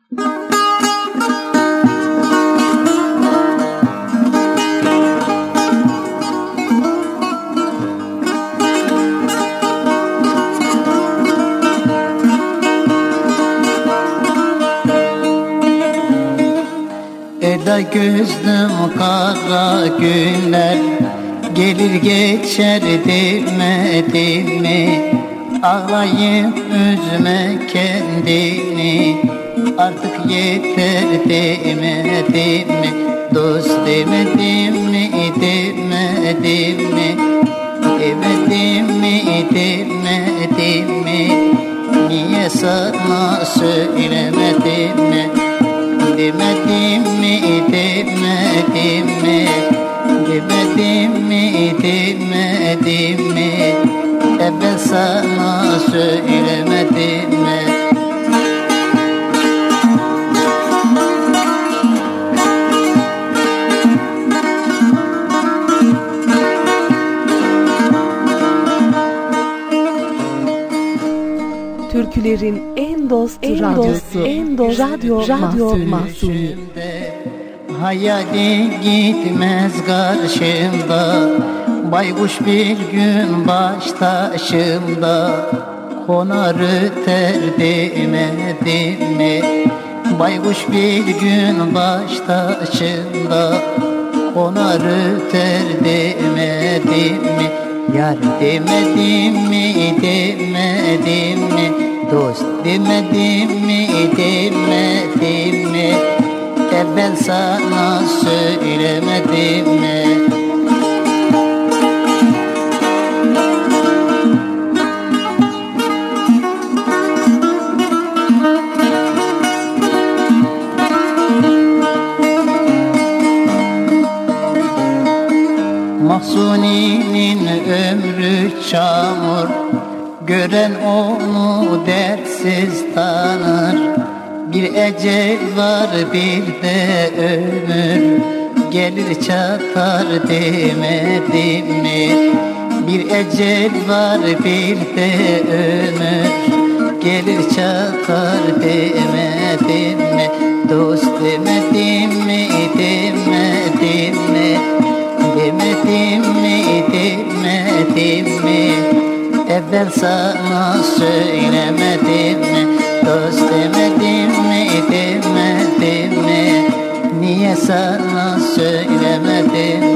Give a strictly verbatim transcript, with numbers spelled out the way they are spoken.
Eda gözlüm kara günler gelir geçer demedin mi? Ağlayıp üzme kendini, artık yeter demedin mi? Dost demedim mi, demedim mi? Demedim mi, demedim mi? Niye sana söylemedim mi? Demedim mi, demedim mi? Demedim mi, demedim mi? E ben sana söylemedim mi? Türkülerin en dost en radyosu, en dost radyo, radyo Mahsuni. Hayali gitmez karşımda, baykuş bir gün baş taşımda. Konar öter demedim mi? Baykuş bir gün baş taşımda, konar öter demedim mi? Yar demedim mi, demedim mi? Dost demedim mi, demedim mi? E ben sana söylemedim mi? Mahsuni'nin ömrü çamur, gören onu dertsiz tanır. Bir ecel var bir de ömür, gelir çatar demedim mi? Bir ecel var bir de ömür, gelir çatar demedim mi? Dost demedim mi, demedim mi? Demedim mi, demedim mi? E ben sana söylemedim mi? Dost demedim mi, demedim mi? Niye sana söylemedim